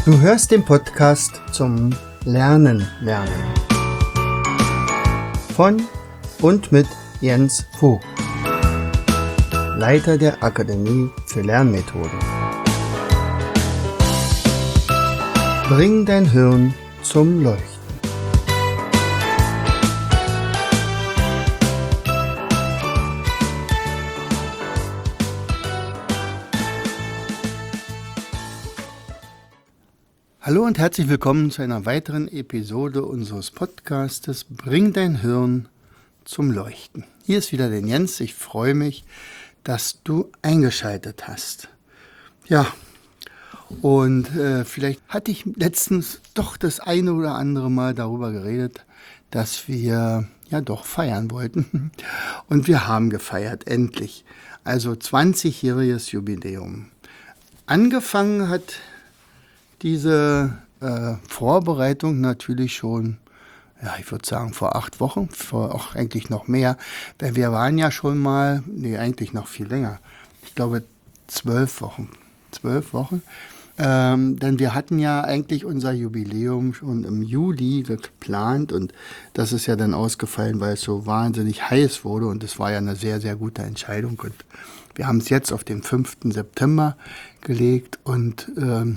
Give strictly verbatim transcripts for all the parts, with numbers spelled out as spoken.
Du hörst den Podcast zum Lernen lernen von und mit Jens Vogt, Leiter der Akademie für Lernmethoden. Bring dein Hirn zum Leuchten. Hallo und herzlich willkommen zu einer weiteren Episode unseres Podcastes Bring dein Hirn zum Leuchten. Hier ist wieder der Jens. Ich freue mich, dass du eingeschaltet hast. Ja, und äh, vielleicht hatte ich letztens doch das eine oder andere Mal darüber geredet, dass wir ja doch feiern wollten. Und wir haben gefeiert, endlich. Also zwanzigjähriges Jubiläum. Angefangen hat diese äh, Vorbereitung natürlich schon, ja, ich würde sagen, vor acht Wochen, vor auch eigentlich noch mehr, denn wir waren ja schon mal, nee, eigentlich noch viel länger, ich glaube zwölf Wochen, zwölf Wochen, ähm, denn wir hatten ja eigentlich unser Jubiläum schon im Juli geplant und das ist ja dann ausgefallen, weil es so wahnsinnig heiß wurde und es war ja eine sehr, sehr gute Entscheidung und wir haben es jetzt auf den fünften September gelegt und ähm,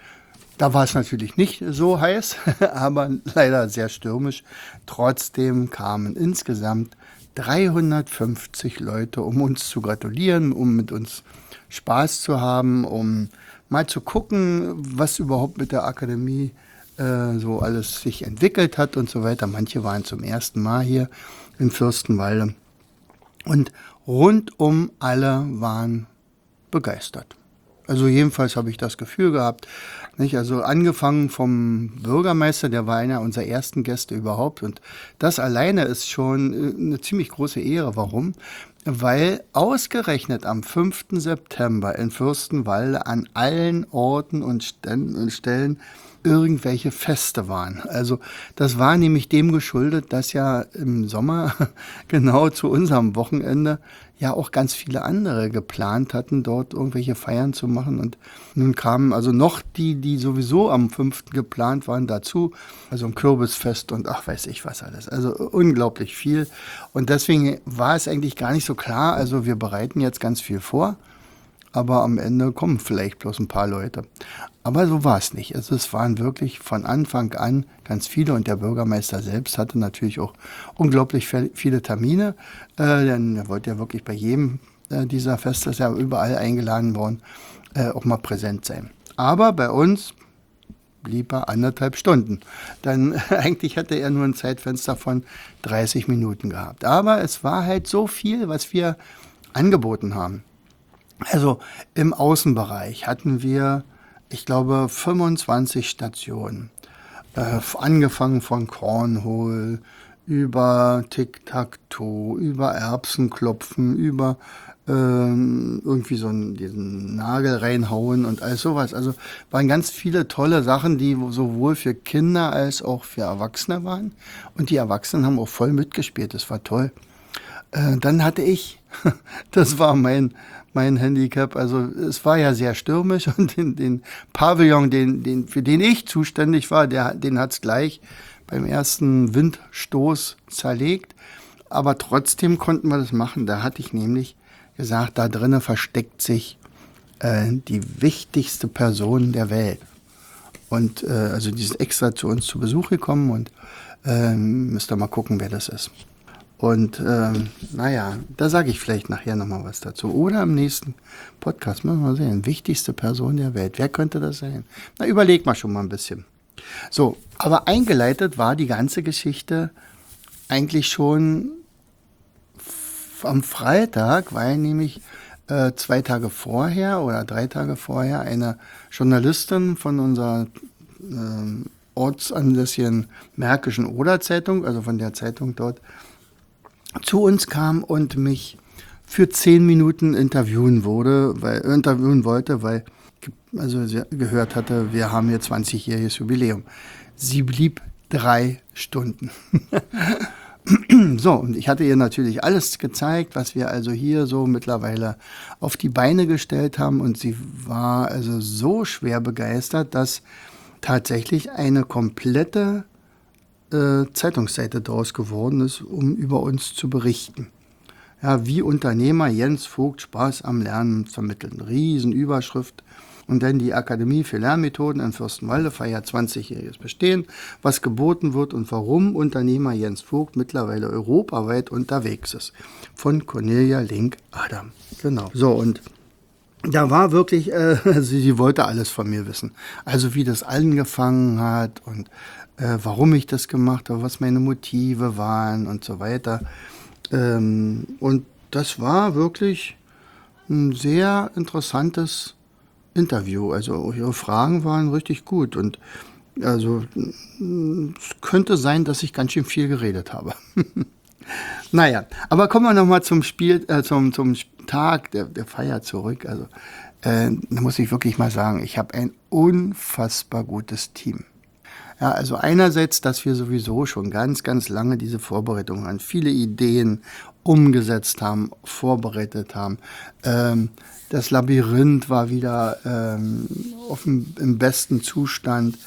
da war es natürlich nicht so heiß, aber leider sehr stürmisch. Trotzdem kamen insgesamt dreihundertfünfzig Leute, um uns zu gratulieren, um mit uns Spaß zu haben, um mal zu gucken, was überhaupt mit der Akademie äh, so alles sich entwickelt hat und so weiter. Manche waren zum ersten Mal hier in Fürstenwalde und rundum alle waren begeistert. Also jedenfalls habe ich das Gefühl gehabt, nicht? Also angefangen vom Bürgermeister, der war einer unserer ersten Gäste überhaupt und das alleine ist schon eine ziemlich große Ehre. Warum? Weil ausgerechnet am fünften September in Fürstenwalde an allen Orten und Stellen irgendwelche Feste waren. Also das war nämlich dem geschuldet, dass ja im Sommer genau zu unserem Wochenende ja auch ganz viele andere geplant hatten, dort irgendwelche Feiern zu machen. Und nun kamen also noch die, die sowieso am fünften geplant waren, dazu. Also ein Kürbisfest und ach, weiß ich was alles. Also unglaublich viel. Und deswegen war es eigentlich gar nicht so klar. Also wir bereiten jetzt ganz viel vor. Aber am Ende kommen vielleicht bloß ein paar Leute. Aber so war es nicht. Also es waren wirklich von Anfang an ganz viele und der Bürgermeister selbst hatte natürlich auch unglaublich viele Termine, äh, denn er wollte ja wirklich bei jedem äh, dieser Feste, ist ja überall eingeladen worden, äh, auch mal präsent sein. Aber bei uns blieb er anderthalb Stunden. Dann eigentlich hatte er nur ein Zeitfenster von dreißig Minuten gehabt. Aber es war halt so viel, was wir angeboten haben. Also im Außenbereich hatten wir, ich glaube, fünfundzwanzig Stationen. Äh, angefangen von Cornhole, über Tic-Tac-Toe, über Erbsenklopfen, über ähm, irgendwie so einen, diesen Nagel reinhauen und all sowas. Also waren ganz viele tolle Sachen, die sowohl für Kinder als auch für Erwachsene waren. Und die Erwachsenen haben auch voll mitgespielt, das war toll. Äh, dann hatte ich, das war mein mein Handicap, also es war ja sehr stürmisch und den, den Pavillon, den, den, für den ich zuständig war, der, den hat es gleich beim ersten Windstoß zerlegt, aber trotzdem konnten wir das machen. Da hatte ich nämlich gesagt, da drinnen versteckt sich äh, die wichtigste Person der Welt. Und äh, also die ist extra zu uns zu Besuch gekommen und äh, müsst ihr mal gucken, wer das ist. Und ähm, naja, da sage ich vielleicht nachher nochmal was dazu. Oder im nächsten Podcast, müssen wir mal sehen, wichtigste Person der Welt. Wer könnte das sein? Na, überleg mal schon mal ein bisschen. So, aber eingeleitet war die ganze Geschichte eigentlich schon f- am Freitag, weil nämlich äh, zwei Tage vorher oder drei Tage vorher eine Journalistin von unserer äh, ortsansässigen Märkischen Oder-Zeitung, also von der Zeitung dort, zu uns kam und mich für zehn Minuten interviewen wurde, weil interviewen wollte, weil also sie gehört hatte, wir haben hier zwanzigjähriges Jubiläum. Sie blieb drei Stunden. So, und ich hatte ihr natürlich alles gezeigt, was wir also hier so mittlerweile auf die Beine gestellt haben. Und sie war also so schwer begeistert, dass tatsächlich eine komplette äh, Zeitungsseite daraus geworden ist, um über uns zu berichten. Ja, wie Unternehmer Jens Vogt Spaß am Lernen vermittelt. Eine Riesenüberschrift. Und dann die Akademie für Lernmethoden in Fürstenwalde feiert zwanzigjähriges Bestehen, was geboten wird und warum Unternehmer Jens Vogt mittlerweile europaweit unterwegs ist. Von Cornelia Link-Adam. Genau. So, und da war wirklich, äh, sie, sie wollte alles von mir wissen. Also wie das angefangen hat und äh, warum ich das gemacht habe, was meine Motive waren und so weiter. Ähm, und das war wirklich ein sehr interessantes Interview. Also ihre Fragen waren richtig gut. Und also es könnte sein, dass ich ganz schön viel geredet habe. Naja, aber kommen wir nochmal zum Spiel, äh, zum, zum Tag der, der Feier zurück. Also äh, da muss ich wirklich mal sagen, ich habe ein unfassbar gutes Team. Ja, also einerseits, dass wir sowieso schon ganz, ganz lange diese Vorbereitung haben, viele Ideen umgesetzt haben, vorbereitet haben. Ähm, das Labyrinth war wieder ähm, auf dem, im besten Zustand.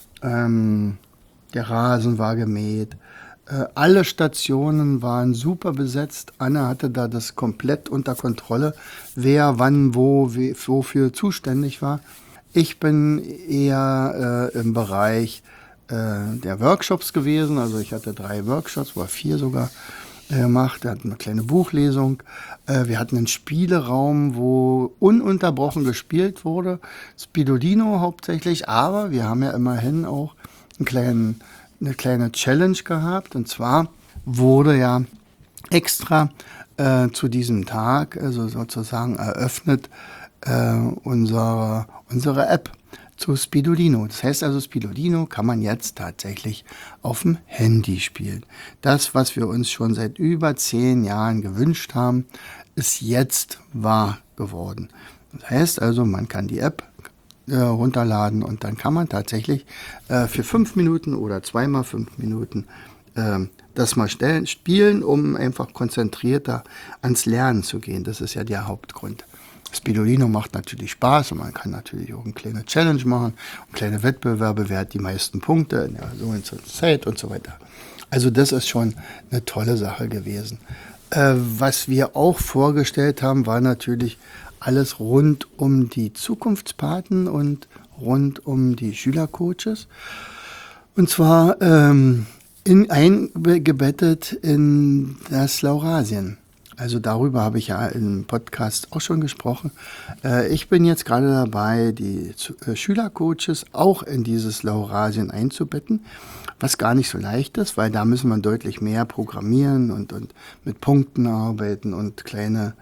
Ähm, der Rasen war gemäht. Äh, alle Stationen waren super besetzt. Anne hatte da das komplett unter Kontrolle, wer, wann, wo, wie, wofür zuständig war. Ich bin eher äh, im Bereich äh, der Workshops gewesen. Also ich hatte drei Workshops, oder vier sogar äh, gemacht. Wir hatten eine kleine Buchlesung. Äh, wir hatten einen Spieleraum, wo ununterbrochen gespielt wurde. Spidolino hauptsächlich, aber wir haben ja immerhin auch einen kleinen eine kleine Challenge gehabt, und zwar wurde ja extra äh, zu diesem Tag, also sozusagen eröffnet, äh, unsere, unsere App zu Spidolino. Das heißt also, Spidolino kann man jetzt tatsächlich auf dem Handy spielen. Das, was wir uns schon seit über zehn Jahren gewünscht haben, ist jetzt wahr geworden. Das heißt also, man kann die App Äh, runterladen und dann kann man tatsächlich äh, für fünf Minuten oder zweimal fünf Minuten äh, das mal stellen, spielen, um einfach konzentrierter ans Lernen zu gehen. Das ist ja der Hauptgrund. Spidolino macht natürlich Spaß und man kann natürlich auch eine kleine Challenge machen, kleine Wettbewerbe, wer hat die meisten Punkte in der so und so Zeit und so weiter. Also das ist schon eine tolle Sache gewesen. Äh, was wir auch vorgestellt haben, war natürlich alles rund um die Zukunftspaten und rund um die Schülercoaches. Und zwar ähm, in, eingebettet in das Laurasien. Also darüber habe ich ja im Podcast auch schon gesprochen. Äh, ich bin jetzt gerade dabei, die äh, Schülercoaches auch in dieses Laurasien einzubetten, was gar nicht so leicht ist, weil da müssen wir deutlich mehr programmieren und, und mit Punkten arbeiten und kleine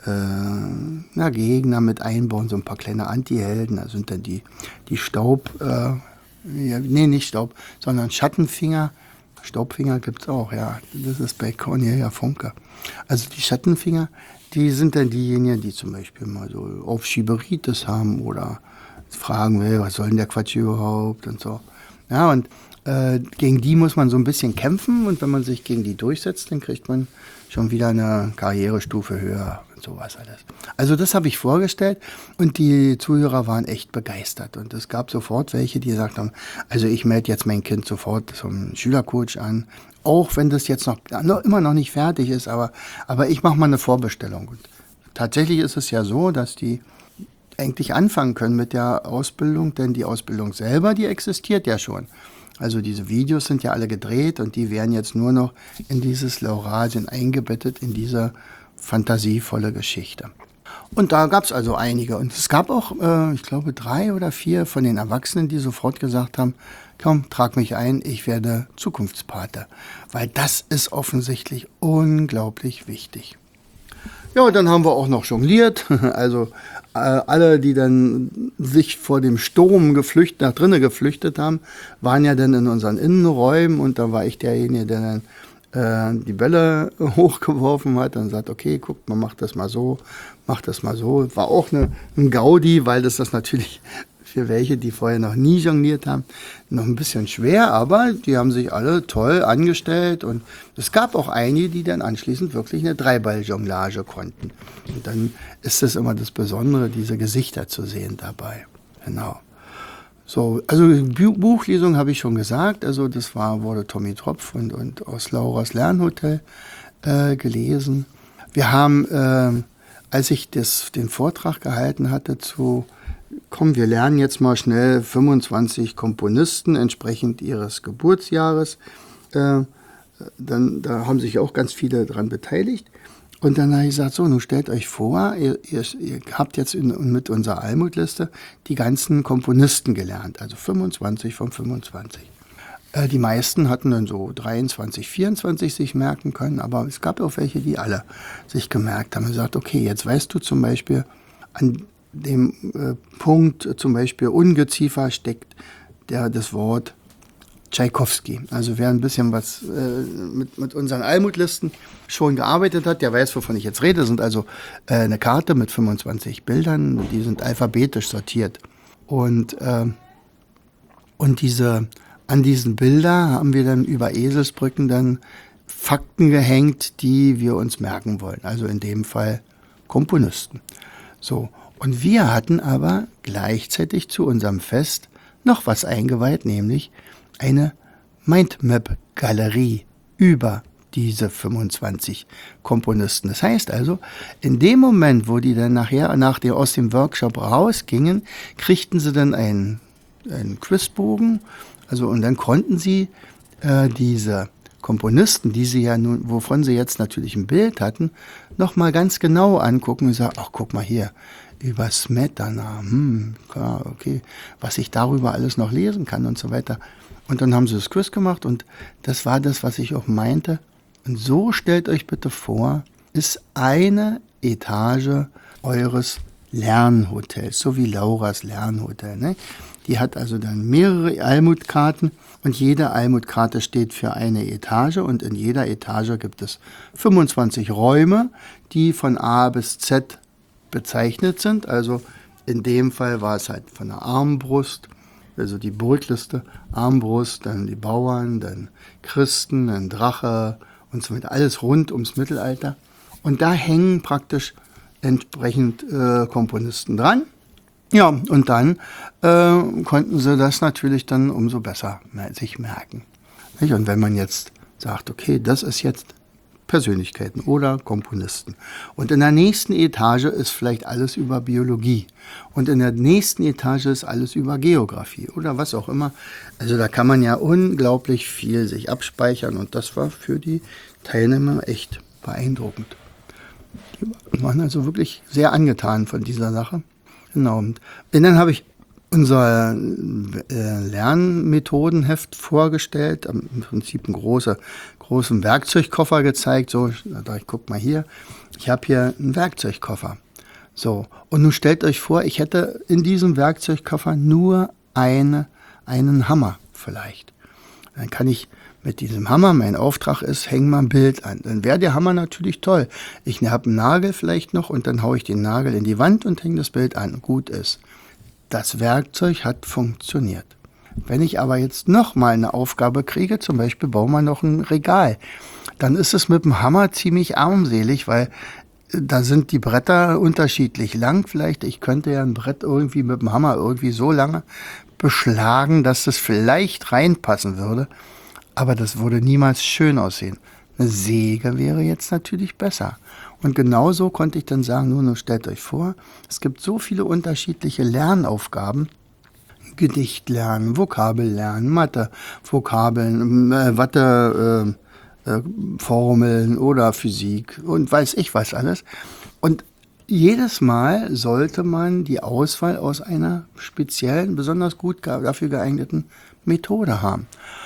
Äh, na, Gegner mit einbauen, so ein paar kleine Anti-Helden. Da sind dann die, die Staub, äh, ja, nee, nicht Staub, sondern Schattenfinger. Staubfinger gibt es auch, ja. Das ist bei Cornelia Funke. Also die Schattenfinger, die sind dann diejenigen, die zum Beispiel mal so Aufschieberitis haben oder fragen, will, was soll denn der Quatsch überhaupt und so. Ja, und äh, gegen die muss man so ein bisschen kämpfen, und wenn man sich gegen die durchsetzt, dann kriegt man schon wieder eine Karrierestufe höher und sowas alles. Also das habe ich vorgestellt, und die Zuhörer waren echt begeistert. Und es gab sofort welche, die gesagt haben, also ich melde jetzt mein Kind sofort zum Schülercoach an, auch wenn das jetzt noch, noch immer noch nicht fertig ist, aber, aber ich mache mal eine Vorbestellung. Und tatsächlich ist es ja so, dass die eigentlich anfangen können mit der Ausbildung, denn die Ausbildung selber, die existiert ja schon. Also diese Videos sind ja alle gedreht, und die werden jetzt nur noch in dieses Laurasien eingebettet, in diese fantasievolle Geschichte. Und da gab es also einige. Und es gab auch, äh, ich glaube, drei oder vier von den Erwachsenen, die sofort gesagt haben, komm, trag mich ein, ich werde Zukunftspate. Weil das ist offensichtlich unglaublich wichtig. Ja, dann haben wir auch noch jongliert. Also äh, alle, die dann sich vor dem Sturm geflüchtet, nach drinnen geflüchtet haben, waren ja dann in unseren Innenräumen, und da war ich derjenige, der dann äh, die Bälle hochgeworfen hat und sagt, okay, guckt, man macht das mal so, macht das mal so. War auch eine, ein Gaudi, weil das das natürlich für welche, die vorher noch nie jongliert haben, noch ein bisschen schwer, aber die haben sich alle toll angestellt, und es gab auch einige, die dann anschließend wirklich eine Dreiball-Jonglage konnten. Und dann ist es immer das Besondere, diese Gesichter zu sehen dabei. Genau. So, also Bu- Buchlesung habe ich schon gesagt, also das war, wurde Tommy Tropf und, und aus Lauras Lernhotel äh, gelesen. Wir haben, äh, als ich das, den Vortrag gehalten hatte zu, komm, wir lernen jetzt mal schnell fünfundzwanzig Komponisten entsprechend ihres Geburtsjahres, äh, dann, da haben sich auch ganz viele daran beteiligt. Und dann habe ich gesagt, so, nun stellt euch vor, ihr, ihr, ihr habt jetzt in, mit unserer Almutliste die ganzen Komponisten gelernt, also fünfundzwanzig von fünfundzwanzig. Äh, die meisten hatten dann so dreiundzwanzig, vierundzwanzig sich merken können, aber es gab auch welche, die alle sich gemerkt haben und gesagt, okay, jetzt weißt du zum Beispiel, an dem äh, Punkt zum Beispiel Ungeziefer steckt der, das Wort Tschaikowski. Also wer ein bisschen was äh, mit, mit unseren Almutlisten schon gearbeitet hat, der weiß, wovon ich jetzt rede. Das sind also äh, eine Karte mit fünfundzwanzig Bildern, die sind alphabetisch sortiert. Und, äh, und diese, an diesen Bilder haben wir dann über Eselsbrücken dann Fakten gehängt, die wir uns merken wollen. Also in dem Fall Komponisten. So. Und wir hatten aber gleichzeitig zu unserem Fest noch was eingeweiht, nämlich eine Mindmap-Galerie über diese fünfundzwanzig Komponisten. Das heißt also, in dem Moment, wo die dann nachher nach der, aus dem Workshop rausgingen, kriegten sie dann einen, einen Quizbogen, also und dann konnten sie äh, diese Komponisten, die sie ja nun, wovon sie jetzt natürlich ein Bild hatten, nochmal ganz genau angucken und sagen, ach, guck mal hier, über Smetana, hm, klar, okay, was ich darüber alles noch lesen kann und so weiter. Und dann haben sie das Quiz gemacht und das war das, was ich auch meinte. Und so stellt euch bitte vor, ist eine Etage eures Lernhotels, so wie Lauras Lernhotel. Ne? Die hat also dann mehrere Almutkarten und jede Almutkarte steht für eine Etage und in jeder Etage gibt es fünfundzwanzig Räume, die von A bis Z bezeichnet sind. Also in dem Fall war es halt von der Armbrust, also die Burgliste, Armbrust, dann die Bauern, dann Christen, dann Drache und so weiter. Alles rund ums Mittelalter. Und da hängen praktisch entsprechend äh, Komponisten dran. Ja, und dann äh, konnten sie das natürlich dann umso besser sich merken. Nicht? Und wenn man jetzt sagt, okay, das ist jetzt Persönlichkeiten oder Komponisten. Und in der nächsten Etage ist vielleicht alles über Biologie. Und in der nächsten Etage ist alles über Geografie oder was auch immer. Also da kann man ja unglaublich viel sich abspeichern. Und das war für die Teilnehmer echt beeindruckend. Die waren also wirklich sehr angetan von dieser Sache. Genau. Und dann habe ich unser äh, Lernmethodenheft vorgestellt, im Prinzip einen große, großen Werkzeugkoffer gezeigt. So, da ich guck mal hier, ich habe hier einen Werkzeugkoffer. So, und nun stellt euch vor, ich hätte in diesem Werkzeugkoffer nur eine, einen Hammer vielleicht. Dann kann ich mit diesem Hammer, mein Auftrag ist, häng mal ein Bild an. Dann wäre der Hammer natürlich toll. Ich habe einen Nagel vielleicht noch und dann haue ich den Nagel in die Wand und hänge das Bild an. Gut ist. Das Werkzeug hat funktioniert. Wenn ich aber jetzt noch mal eine Aufgabe kriege, zum Beispiel bauen wir noch ein Regal, dann ist es mit dem Hammer ziemlich armselig, weil da sind die Bretter unterschiedlich lang. Vielleicht, ich könnte ja ein Brett irgendwie mit dem Hammer irgendwie so lange beschlagen, dass es vielleicht reinpassen würde. Aber das würde niemals schön aussehen. Eine Säge wäre jetzt natürlich besser. Und genauso konnte ich dann sagen, nun, nun stellt euch vor, es gibt so viele unterschiedliche Lernaufgaben. Gedicht lernen, Vokabel lernen, Mathe, Vokabeln, äh, Mathe, äh, äh, Formeln oder Physik und weiß ich was alles. Und jedes Mal sollte man die Auswahl aus einer speziellen, besonders gut dafür geeigneten Methode haben.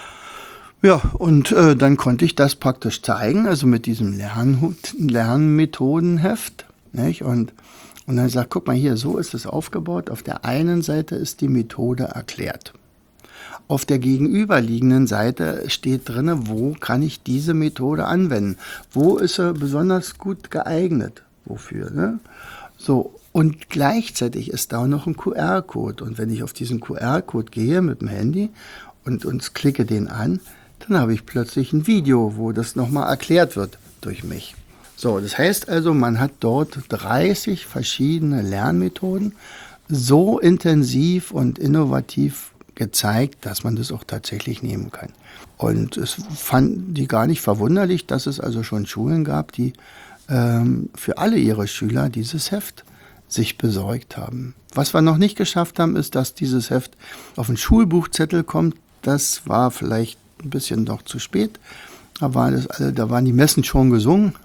Ja, und äh, dann konnte ich das praktisch zeigen, also mit diesem Lern- Lernmethodenheft. Nicht? Und, und dann sagt, guck mal hier, so ist es aufgebaut. Auf der einen Seite ist die Methode erklärt. Auf der gegenüberliegenden Seite steht drin, wo kann ich diese Methode anwenden? Wo ist sie besonders gut geeignet? Wofür? Ne? So, und gleichzeitig ist da noch ein Q R-Code. Und wenn ich auf diesen Q R-Code gehe mit dem Handy und, und klicke den an, dann habe ich plötzlich ein Video, wo das nochmal erklärt wird durch mich. So, das heißt also, man hat dort dreißig verschiedene Lernmethoden so intensiv und innovativ gezeigt, dass man das auch tatsächlich nehmen kann. Und es fanden die gar nicht verwunderlich, dass es also schon Schulen gab, die ähm, für alle ihre Schüler dieses Heft sich besorgt haben. Was wir noch nicht geschafft haben, ist, dass dieses Heft auf den Schulbuchzettel kommt. Das war vielleicht ein bisschen noch zu spät. Da, war das alle, da waren die Messen schon gesungen.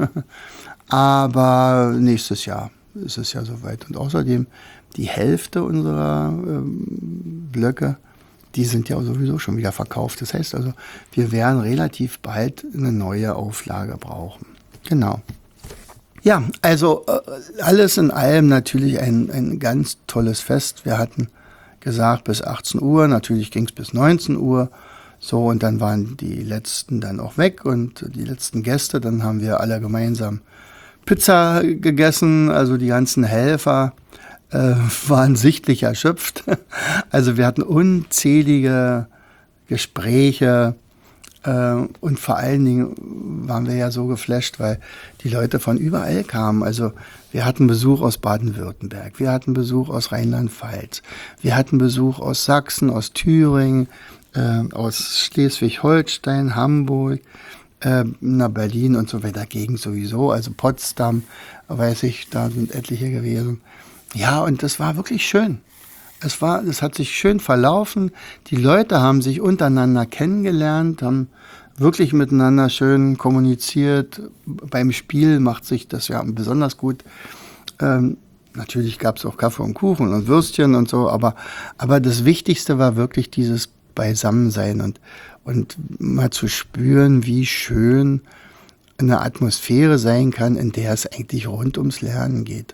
Aber nächstes Jahr ist es ja soweit. Und außerdem die Hälfte unserer ähm, Blöcke, die sind ja sowieso schon wieder verkauft. Das heißt also, wir werden relativ bald eine neue Auflage brauchen. Genau. Ja, also äh, alles in allem natürlich ein, ein ganz tolles Fest. Wir hatten gesagt bis achtzehn Uhr, natürlich ging es bis neunzehn Uhr. So, und dann waren die letzten dann auch weg und die letzten Gäste, dann haben wir alle gemeinsam Pizza gegessen, also die ganzen Helfer äh, waren sichtlich erschöpft. Also wir hatten unzählige Gespräche äh, und vor allen Dingen waren wir ja so geflasht, weil die Leute von überall kamen. Also wir hatten Besuch aus Baden-Württemberg, wir hatten Besuch aus Rheinland-Pfalz, wir hatten Besuch aus Sachsen, aus Thüringen, äh, aus Schleswig-Holstein, Hamburg, äh, nach Berlin und so weiter, Gegend sowieso, also Potsdam, weiß ich, da sind etliche gewesen. Ja, und das war wirklich schön. Es war, es hat sich schön verlaufen. Die Leute haben sich untereinander kennengelernt, haben wirklich miteinander schön kommuniziert. Beim Spiel macht sich das ja besonders gut. Ähm, natürlich gab es auch Kaffee und Kuchen und Würstchen und so, aber, aber das Wichtigste war wirklich dieses Beisammensein und, und mal zu spüren, wie schön eine Atmosphäre sein kann, in der es eigentlich rund ums Lernen geht.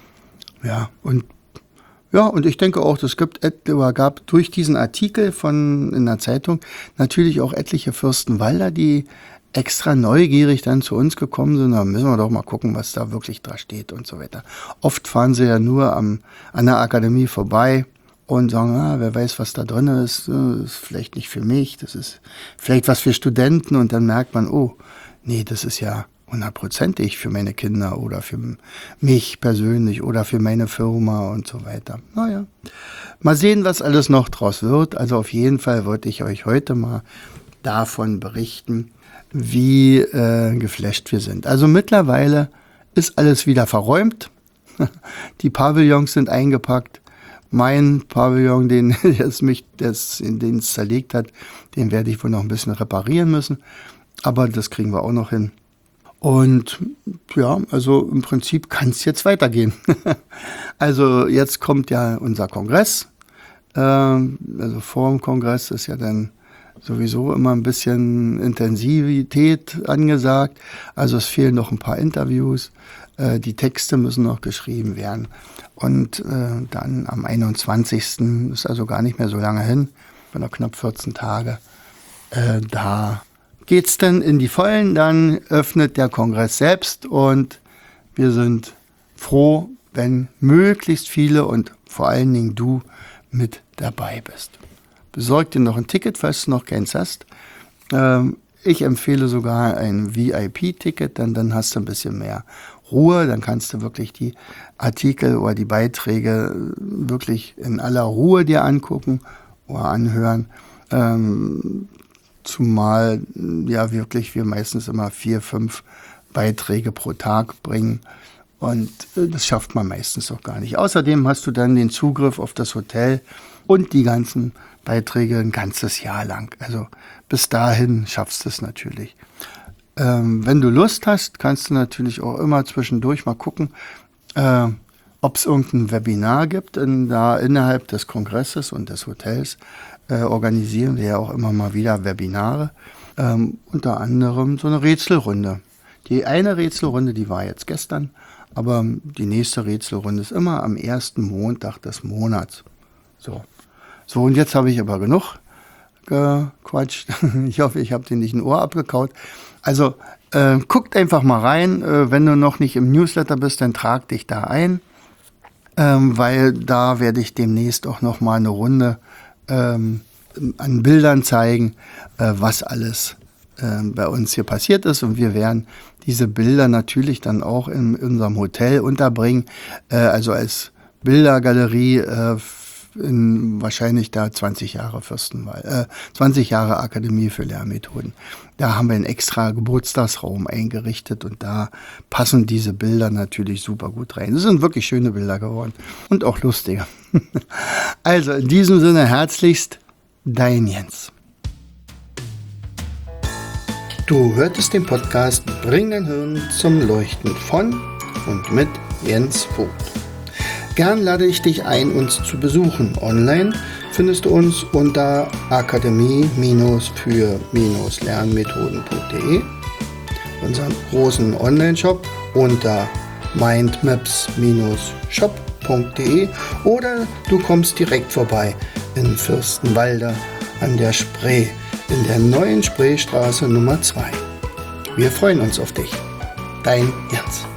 Ja, und Ja, und ich denke auch, es gibt oder gab durch diesen Artikel von in der Zeitung natürlich auch etliche Fürstenwalder, die extra neugierig dann zu uns gekommen sind. Da müssen wir doch mal gucken, was da wirklich dran steht und so weiter. Oft fahren sie ja nur am, an der Akademie vorbei und sagen, ah, wer weiß, was da drin ist. Das ist vielleicht nicht für mich, das ist vielleicht was für Studenten. Und dann merkt man, oh, nee, das ist ja hundertprozentig für meine Kinder oder für mich persönlich oder für meine Firma und so weiter. Naja, mal sehen, was alles noch draus wird. Also auf jeden Fall wollte ich euch heute mal davon berichten, wie äh, geflasht wir sind. Also mittlerweile ist alles wieder verräumt. Die Pavillons sind eingepackt. Mein Pavillon, den es mich, das, den es zerlegt hat, den werde ich wohl noch ein bisschen reparieren müssen. Aber das kriegen wir auch noch hin. Und ja, also im Prinzip kann es jetzt weitergehen. Also jetzt kommt ja unser Kongress. Ähm, also vor dem Kongress ist ja dann sowieso immer ein bisschen Intensivität angesagt. Also es fehlen noch ein paar Interviews. Äh, die Texte müssen noch geschrieben werden. Und äh, dann am einundzwanzigsten ist also gar nicht mehr so lange hin, noch knapp vierzehn Tage, äh, da geht's dann in die Vollen, dann öffnet der Kongress selbst und wir sind froh, wenn möglichst viele und vor allen Dingen du mit dabei bist. Besorg dir noch ein Ticket, falls du noch keins hast. Ähm, ich empfehle sogar ein V I P-Ticket, denn dann hast du ein bisschen mehr Ruhe, dann kannst du wirklich die Artikel oder die Beiträge wirklich in aller Ruhe dir angucken oder anhören. Ähm, Zumal ja wirklich wir meistens immer vier, fünf Beiträge pro Tag bringen. Und das schafft man meistens auch gar nicht. Außerdem hast du dann den Zugriff auf das Hotel und die ganzen Beiträge ein ganzes Jahr lang. Also bis dahin schaffst du es natürlich. Ähm, wenn du Lust hast, kannst du natürlich auch immer zwischendurch mal gucken, äh, ob es irgendein Webinar gibt in, da innerhalb des Kongresses und des Hotels. Äh, organisieren wir ja auch immer mal wieder Webinare, ähm, unter anderem so eine Rätselrunde. Die eine Rätselrunde, die war jetzt gestern, aber die nächste Rätselrunde ist immer am ersten Montag des Monats. So, so und jetzt habe ich aber genug gequatscht. Ich hoffe, ich habe dir nicht ein Ohr abgekaut. Also äh, guckt einfach mal rein. Äh, wenn du noch nicht im Newsletter bist, dann trag dich da ein, ähm, weil da werde ich demnächst auch noch mal eine Runde Ähm, an Bildern zeigen, äh, was alles äh, bei uns hier passiert ist. Und wir werden diese Bilder natürlich dann auch in unserem Hotel unterbringen, äh, also als Bildergalerie äh, in wahrscheinlich da zwanzig Jahre Fürstenwald, äh, zwanzig Jahre Akademie für Lernmethoden. Da haben wir einen extra Geburtstagsraum eingerichtet und da passen diese Bilder natürlich super gut rein. Das sind wirklich schöne Bilder geworden und auch lustige. Also in diesem Sinne herzlichst, dein Jens. Du hörtest den Podcast Bring dein Hirn zum Leuchten von und mit Jens Vogt. Gern lade ich dich ein, uns zu besuchen. Online findest du uns unter akademie für lernmethoden punkt de, unseren großen Online-Shop unter mindmaps shop punkt de oder du kommst direkt vorbei in Fürstenwalde an der Spree, in der neuen Spreestraße Nummer zwei. Wir freuen uns auf dich. Dein Jens.